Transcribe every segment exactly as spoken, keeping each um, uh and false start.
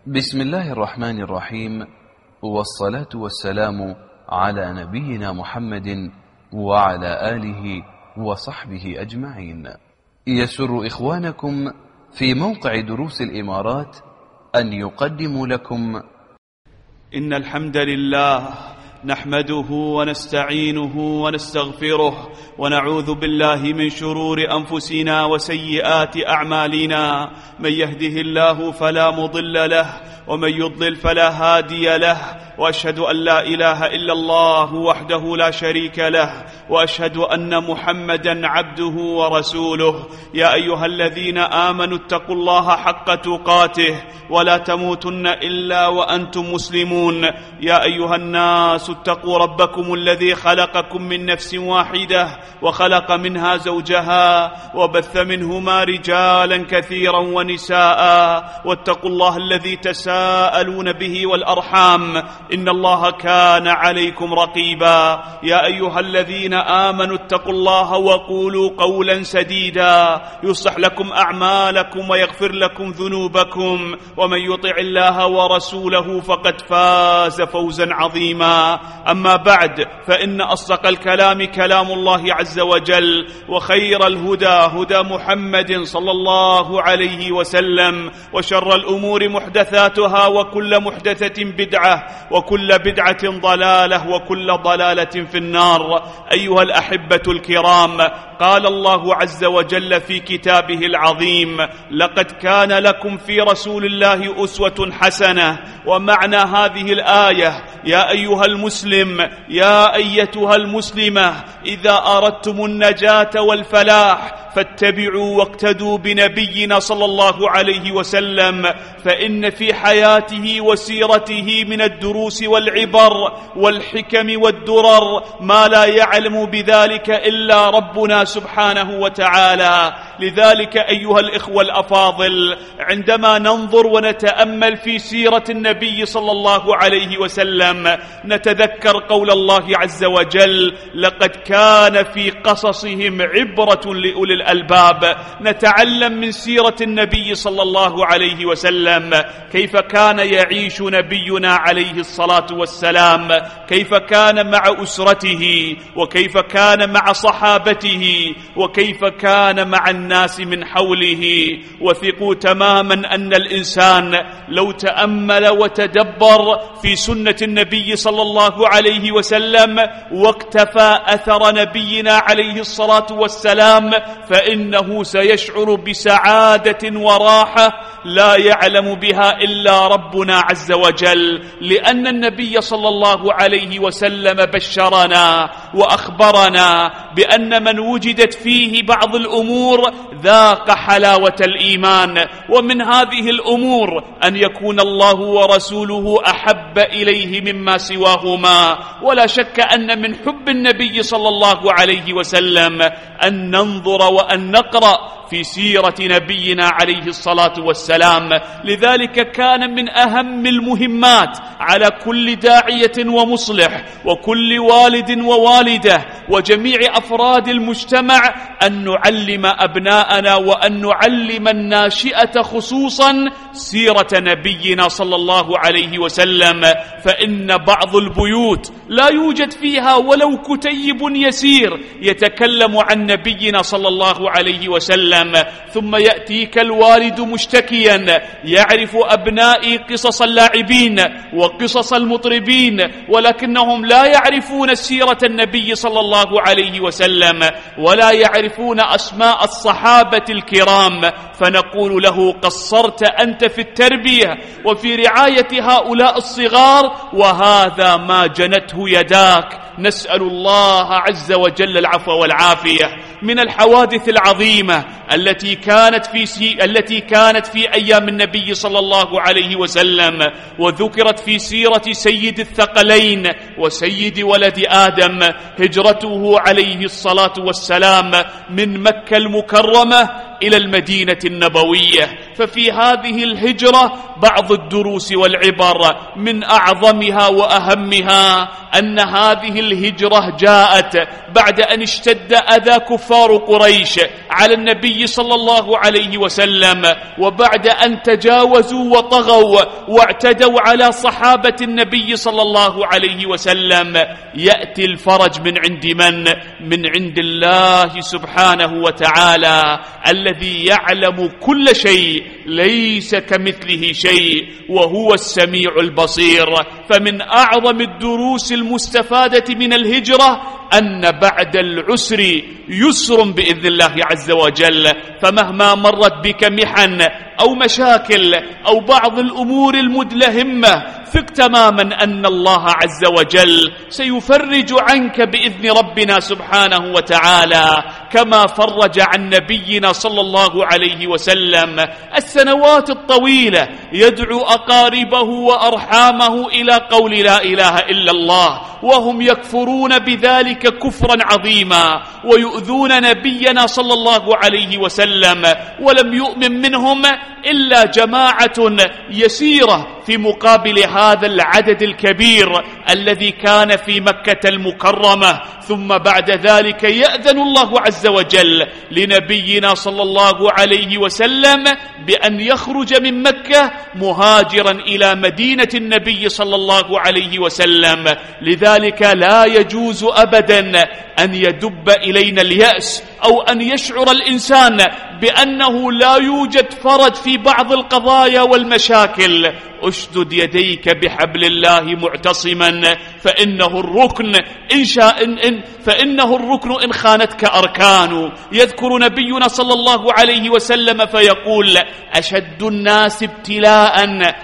بسم الله الرحمن الرحيم، والصلاة والسلام على نبينا محمد وعلى آله وصحبه أجمعين. يسر إخوانكم في موقع دروس الإمارات أن يقدموا لكم إن الحمد لله نحمده ونستعينه ونستغفره ونعوذ بالله من شرور أنفسنا وسيئات أعمالنا. من يهده الله فلا مضل له ومن يضلل فلا هادي له، وأشهد أن لا إله إلا الله وحده لا شريك له، وأشهد أن محمدا عبده ورسوله. يا أيها الذين آمنوا اتقوا الله حق تقاته ولا تموتن إلا وأنتم مسلمون. يا أيها الناس اتقوا ربكم الذي خلقكم من نفس واحدة وخلق منها زوجها وبث منهما رجالا كثيرا ونساء، واتقوا الله الذي تساءلون به والأرحام إن الله كان عليكم رقيبا. يا أيها الذين آمنوا اتقوا الله وقولوا قولا سديدا يصلح لكم أعمالكم ويغفر لكم ذنوبكم، ومن يطع الله ورسوله فقد فاز فوزا عظيما. أما بعد، فإن أصدق الكلام كلام الله عز وجل، وخير الهدى هدى محمد صلى الله عليه وسلم، وشر الأمور محدثاتها وكل محدثة بدعة وكل بدعة ضلالة وكل ضلالة في النار. أيها الأحبة الكرام، قال الله عز وجل في كتابه العظيم: لقد كان لكم في رسول الله أسوة حسنة. ومعنى هذه الآية: يا أيها المسلم، يا أيتها المسلمة، إذا أردتم النجاة والفلاح فاتبعوا واقتدوا بنبينا صلى الله عليه وسلم، فإن في حياته وسيرته من الدروس والعبر والحكم والدرر ما لا يعلم بذلك إلا ربنا سبحانه وتعالى. لذلك أيها الإخوة الأفاضل، عندما ننظر ونتأمل في سيرة النبي صلى الله عليه وسلم نتذكر قول الله عز وجل: لقد كان في قصصهم عبرة لأولي الألباب. نتعلم من سيرة النبي صلى الله عليه وسلم كيف كان يعيش نبينا عليه الصلاة والسلام، كيف كان مع أسرته، وكيف كان مع صحابته، وكيف كان مع الناس من حوله. وثقوا تماما أن الإنسان لو تأمل وتدبر في سنة النبي صلى الله عليه وسلم واقتفى أثر نبينا عليه الصلاة والسلام فإنه سيشعر بسعادة وراحة لا يعلم بها إلا ربنا عز وجل، لأن النبي صلى الله عليه وسلم بشرنا وأخبرنا بأن من وجدت فيه بعض الأمور ذاق حلاوة الإيمان. ومن هذه الأمور أن يكون الله ورسوله أحب إليه مما سواهما. ولا شك أن من حب النبي صلى الله عليه وسلم أن ننظر وأن نقرأ في سيرة نبينا عليه الصلاة والسلام. لذلك كان من أهم المهمات على كل داعية ومصلح وكل والد ووالدة وجميع أفراد المجتمع أن نعلم أبناءنا وأن نعلم الناشئة خصوصا سيرة نبينا صلى الله عليه وسلم. فإن بعض البيوت لا يوجد فيها ولو كتيب يسير يتكلم عن نبينا صلى الله عليه وسلم، ثم يأتيك الوالد مشتكيا: يعرف أبنائي قصص اللاعبين وقصص المطربين، ولكنهم لا يعرفون سيرة النبي صلى الله عليه وسلم ولا يعرفون أسماء الصحابة الكرام. فنقول له: قصرت أنت في التربية وفي رعاية هؤلاء الصغار، وهذا ما جنته يداك. نسأل الله عز وجل العفو والعافية. من الحوادث العظيمة التي كانت في سي... التي كانت في أيام النبي صلى الله عليه وسلم وذكرت في سيرة سيد الثقلين وسيد ولد آدم، هجرته عليه الصلاة والسلام من مكة المكرمة إلى المدينة النبوية. ففي هذه الهجرة بعض الدروس والعبر، من أعظمها وأهمها أن هذه الهجرة جاءت بعد أن اشتد أذى كفار قريش على النبي صلى الله عليه وسلم، وبعد أن تجاوزوا وطغوا واعتدوا على صحابة النبي صلى الله عليه وسلم. يأتي الفرج من عند من؟ من عند الله سبحانه وتعالى الذي يعلم كل شيء، ليس كمثله شيء، وهو السميع البصير. فمن أعظم الدروس المستفادة من الهجرة أن بعد العسر يسر بإذن الله عز وجل. فمهما مرت بك محن أو مشاكل أو بعض الأمور المدلهمة، ثق تماما أن الله عز وجل سيفرج عنك بإذن ربنا سبحانه وتعالى، كما فرج عن نبينا صلى الله عليه وسلم السنوات الطويلة يدعو أقاربه وأرحامه إلى قول لا إله إلا الله، وهم يكفرون بذلك كفرا عظيما ويؤذون نبينا صلى الله عليه وسلم، ولم يؤمن منهم إلا جماعة يسيرة في مقابل هذا العدد الكبير الذي كان في مكة المكرمة. ثم بعد ذلك يأذن الله عز وجل لنبينا صلى الله عليه وسلم بأن يخرج من مكة مهاجرا إلى مدينة النبي صلى الله عليه وسلم. لذلك لا يجوز أبدا أن يدب إلينا اليأس أو أن يشعر الإنسان بأنه لا يوجد فرج في بعض القضايا والمشاكل. أشدد يديك بحبل الله معتصما، فإنه الركن إن شاء إن إن فإنه الركن إن خانتك أركان. يذكر نبينا صلى الله عليه وسلم فيقول: أشد الناس ابتلاء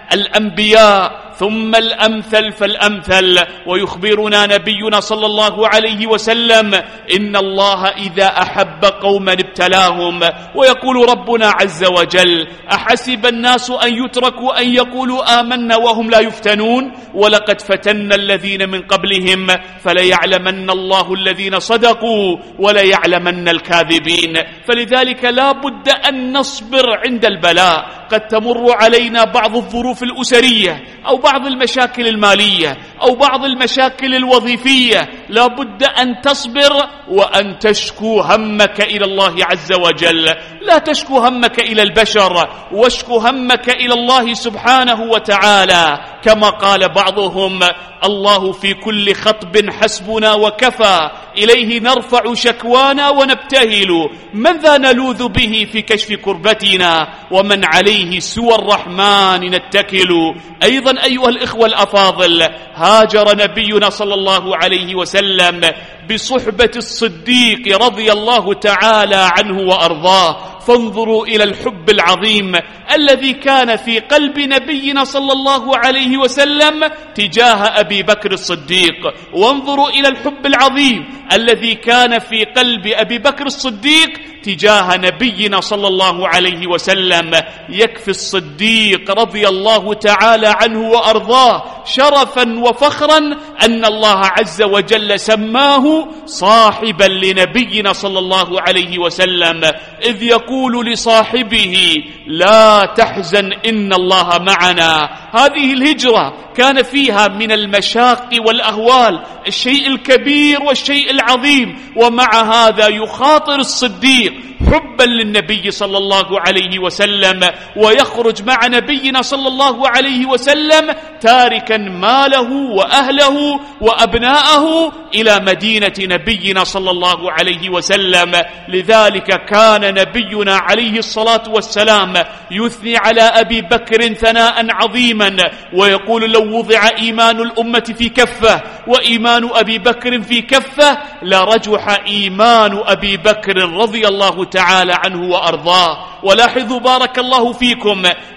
الأنبياء ثم الأمثل فالأمثل. ويخبرنا نبينا صلى الله عليه وسلم إن الله إذا أحب قوما ابتلاهم. ويقول ربنا عز وجل: أحسب الناس أن يتركوا أن يقولوا آمنا وهم لا يفتنون ولقد فتنا الذين من قبلهم فليعلمن الله الذين صدقوا وليعلمن الكاذبين. فلذلك لا بد أن نصبر عند البلاء. قد تمر علينا بعض الظروف الأسرية أو بعض المشاكل المالية أو بعض المشاكل الوظيفية، لا بد أن تصبر وأن تشكو همك إلى الله عز وجل. لا تشكو همك إلى البشر، واشكو همك إلى الله سبحانه وتعالى، كما قال بعضهم: الله في كل خطب حسبنا وكفى، إليه نرفع شكوانا ونبتهل، من ذا نلوذ به في كشف كربتنا، ومن عليه سوى الرحمن نتكل. أيضا أيها الإخوة الأفاضل، هاجر نبينا صلى الله عليه وسلم بصحبة الصديق رضي الله تعالى عنه وأرضاه. فانظروا إلى الحب العظيم الذي كان في قلب نبينا صلى الله عليه وسلم تجاه أبي بكر الصديق، وانظروا إلى الحب العظيم الذي كان في قلب أبي بكر الصديق تجاه نبينا صلى الله عليه وسلم. يكفي الصديق رضي الله تعالى عنه وأرضاه شرفا وفخرا أن الله عز وجل سماه صاحبا لنبينا صلى الله عليه وسلم، إذ يقول لصاحبه: لا تحزن إن الله معنا. هذه الهجرة كان فيها من المشاق والأهوال الشيء الكبير والشيء العظيم، ومع هذا يخاطر الصديق حبا للنبي صلى الله عليه وسلم، ويخرج مع نبينا صلى الله عليه وسلم تاركا ماله وأهله وأبناءه إلى مدينة نبينا صلى الله عليه وسلم. لذلك كان نبينا عليه الصلاة والسلام يثني على أبي بكر ثناء عظيما، ويقول: لو وضع إيمان الأمة في كفة وإيمان أبي بكر في كفة لرجح إيمان أبي بكر رضي الله تعالى عنه وأرضاه. ولاحظوا بارك الله فيكم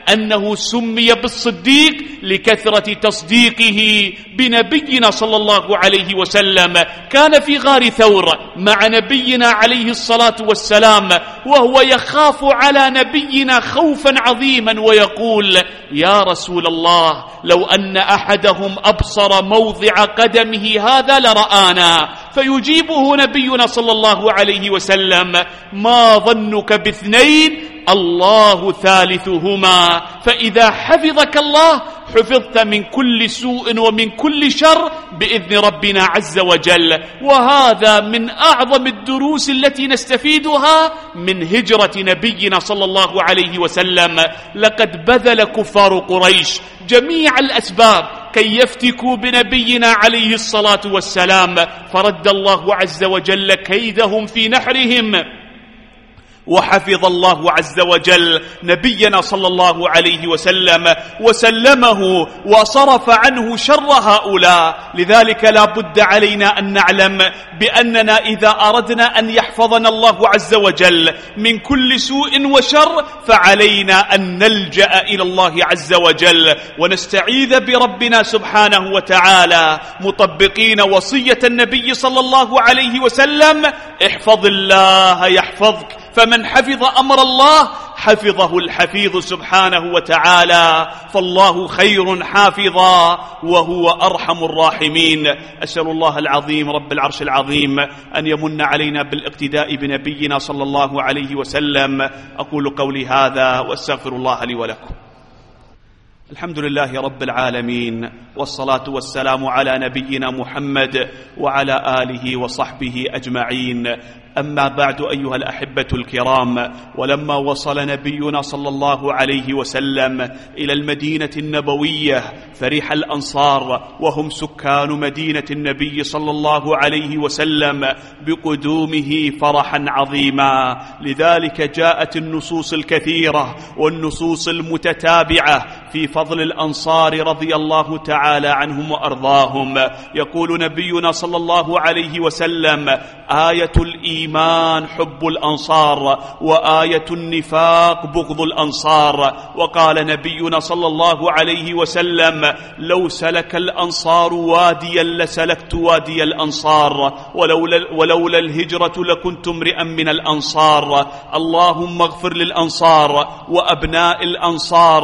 أنه سمي بالصديق لكثرة تصديقه بنبينا صلى الله عليه وسلم. كان في غار ثور مع نبينا عليه الصلاة والسلام وهو يخاف على نبينا خوفا عظيما ويقول: يا رسول الله، لو أن أحدهم أبصر موضع قدمه هذا لرآنا. فيجيبه نبينا صلى الله عليه وسلم: ما ظنك باثنين الله ثالثهما، فإذا حفظك الله حفظت من كل سوء ومن كل شر بإذن ربنا عز وجل. وهذا من أعظم الدروس التي نستفيدها من هجرة نبينا صلى الله عليه وسلم. لقد بذل كفار قريش جميع الأسباب كي يفتكوا بنبينا عليه الصلاة والسلام، فرد الله عز وجل كيدهم في نحرهم، وحفظ الله عز وجل نبينا صلى الله عليه وسلم وسلمه وصرف عنه شر هؤلاء. لذلك لا بد علينا أن نعلم بأننا إذا أردنا أن يحفظنا الله عز وجل من كل سوء وشر فعلينا أن نلجأ إلى الله عز وجل ونستعيذ بربنا سبحانه وتعالى مطبقين وصية النبي صلى الله عليه وسلم: احفظ الله يحفظك، فمن حفظ أمر الله حفظه الحفيظ سبحانه وتعالى، فالله خير حافظا وهو أرحم الراحمين. أسأل الله العظيم رب العرش العظيم أن يمن علينا بالاقتداء بنبينا صلى الله عليه وسلم. أقول قولي هذا وأستغفر الله لي ولكم. الحمد لله رب العالمين، والصلاة والسلام على نبينا محمد وعلى آله وصحبه أجمعين. أما بعد أيها الأحبة الكرام، ولما وصل نبينا صلى الله عليه وسلم إلى المدينة النبوية فرح الأنصار وهم سكان مدينة النبي صلى الله عليه وسلم بقدومه فرحا عظيما. لذلك جاءت النصوص الكثيرة والنصوص المتتابعة في فضل الأنصار رضي الله تعالى عنهم وأرضاهم. يقول نبينا صلى الله عليه وسلم: آية الإيمان حب الأنصار، وآية النفاق بغض الأنصار. وقال نبينا صلى الله عليه وسلم: لو سلك الأنصار واديا لسلكت وادي الأنصار، ولولا, ولولا الهجرة لكنت امرئا من الأنصار. اللهم اغفر للأنصار وأبناء الأنصار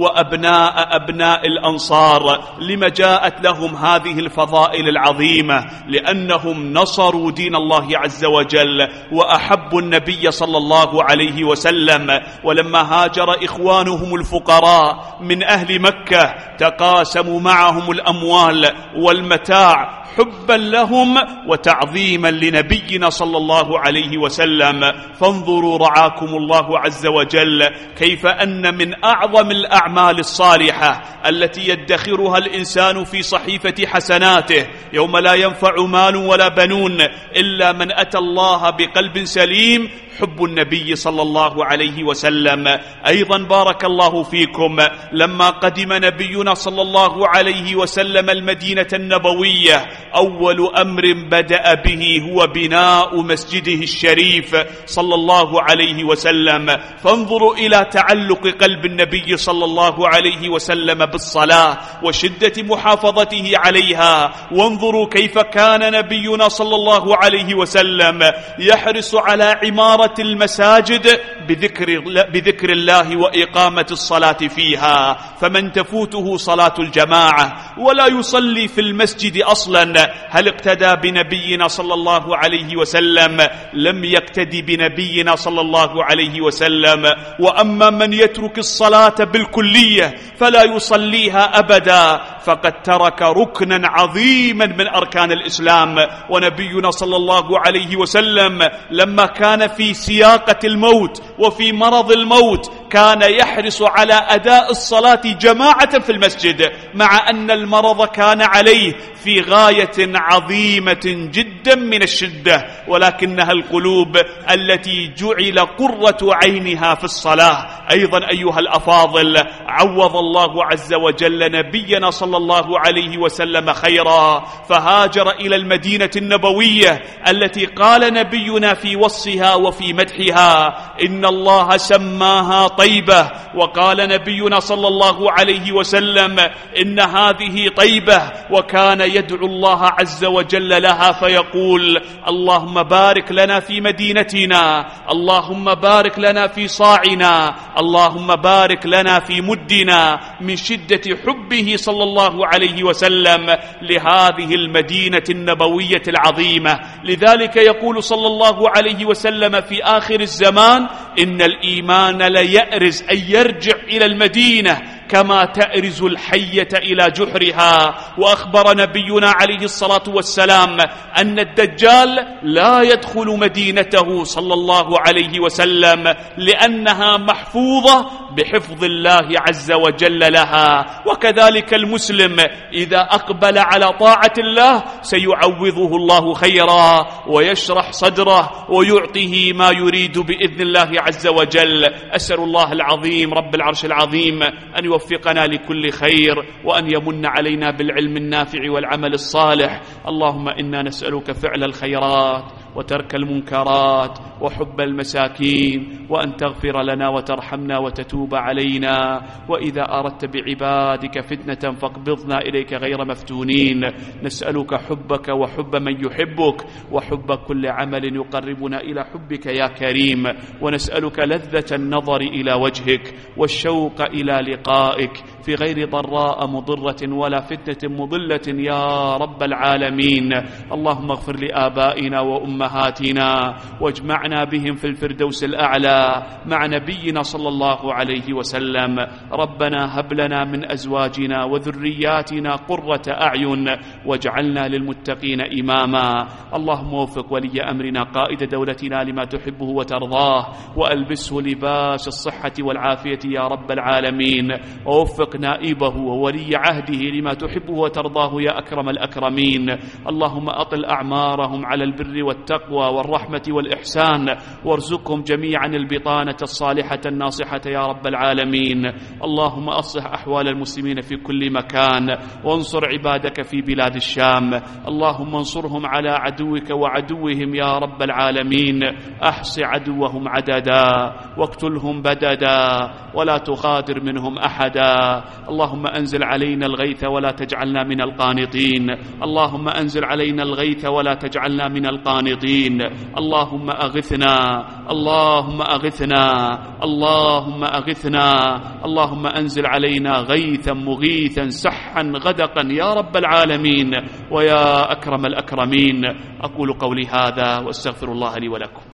وأبناء أبناء الأنصار. لما جاءت لهم هذه الفضائل العظيمة؟ لأنهم نصروا دين الله عز وجل وأحبوا النبي صلى الله عليه وسلم. ولما هاجر إخوانهم الفقراء من أهل مكة تقاسموا معهم الأموال والمتاع حبا لهم وتعظيما لنبينا صلى الله عليه وسلم. فانظروا رعاكم الله عز وجل كيف أن من أعظم الأعمال الصالحة التي يدخرها الإنسان في صحيفة حسناته يوم لا ينفع مال ولا بنون إلا من أتى الله بقلب سليم حب النبي صلى الله عليه وسلم. أيضا بارك الله فيكم، لما قدم نبينا صلى الله عليه وسلم المدينة النبوية أول أمر بدأ به هو بناء مسجده الشريف صلى الله عليه وسلم. فانظروا إلى تعلق قلب النبي صلى الله عليه وسلم بالصلاة وشدة محافظته عليها. وانظروا كيف كان نبينا صلى الله عليه وسلم يحرص على عمارة المساجد بذكر, بذكر الله وإقامة الصلاة فيها. فمن تفوته صلاة الجماعة ولا يصلي في المسجد أصلا هل اقتدى بنبينا صلى الله عليه وسلم؟ لم يقتدي بنبينا صلى الله عليه وسلم. وأما من يترك الصلاة بالكلية فلا يصليها أبدا فقد ترك ركنا عظيما من أركان الإسلام. ونبينا صلى الله عليه وسلم لما كان في سياقة الموت وفي مرض الموت كان يحرص على أداء الصلاة جماعة في المسجد، مع أن المرض كان عليه في غاية عظيمة جدا من الشدة، ولكنها القلوب التي جعل قرة عينها في الصلاة. أيضا أيها الأفاضل، عوض الله عز وجل نبينا صلى الله عليه وسلم خيرا، فهاجر إلى المدينة النبوية التي قال نبينا في وصفها وفي مدحها: إن إن الله سماها طيبة. وقال نبينا صلى الله عليه وسلم إن هذه طيبة، وكان يدعو الله عز وجل لها فيقول اللهم بارك لنا في مدينتنا، اللهم بارك لنا في صاعنا، اللهم بارك لنا في مدنا، من شدة حبه صلى الله عليه وسلم لهذه المدينة النبوية العظيمة. لذلك يقول صلى الله عليه وسلم في آخر الزمان إن الإيمان ليأرز أن يرجع إلى المدينة كما تأرز الحية إلى جحرها. وأخبر نبينا عليه الصلاة والسلام أن الدجال لا يدخل مدينته صلى الله عليه وسلم لأنها محفوظة بحفظ الله عز وجل لها. وكذلك المسلم إذا أقبل على طاعة الله سيعوضه الله خيرا ويشرح صدره ويعطيه ما يريد بإذن الله عز وجل. أسأل الله العظيم رب العرش العظيم أن يوفقنا لكل خير، وأن يمن علينا بالعلم النافع والعمل الصالح. اللهم إنا نسألك فعل الخيرات وترك المنكرات وحب المساكين، وأن تغفر لنا وترحمنا وتتوب علينا. وإذا أردت بعبادك فتنة فاقبضنا إليك غير مفتونين. نسألك حبك وحب من يحبك وحب كل عمل يقربنا إلى حبك يا كريم. ونسألك لذة النظر إلى وجهك والشوق إلى لقائك في غير ضراء مضرة ولا فتنة مضلة يا رب العالمين. اللهم اغفر لآبائنا وأمهاتنا واجمعنا بهم في الفردوس الأعلى مع نبينا صلى الله عليه وسلم. ربنا هب لنا من أزواجنا وذرياتنا قرة أعين واجعلنا للمتقين إماما. اللهم وفق ولي أمرنا قائد دولتنا لما تحبه وترضاه، وألبسه لباس الصحة والعافية يا رب العالمين، ووفق نائبه وولي عهده لما تحبه وترضاه يا أكرم الأكرمين. اللهم أطل أعمارهم على البر والتقوى والرحمة والإحسان، وارزقهم جميعا البطانة الصالحة الناصحة يا رب العالمين. اللهم أصلح أحوال المسلمين في كل مكان، وانصر عبادك في بلاد الشام. اللهم انصرهم على عدوك وعدوهم يا رب العالمين. أحص عدوهم عددا واقتلهم بددا ولا تغادر منهم أحدا. اللهم أنزل علينا الغيث ولا تجعلنا من القانطين. اللهم أنزل علينا الغيث ولا تجعلنا من القانطين. اللهم أغثنا، اللهم أغثنا، اللهم أغثنا. اللهم أنزل علينا غيثا مغيثا سحا غدقا يا رب العالمين ويا أكرم الأكرمين. أقول قولي هذا واستغفر الله لي ولكم.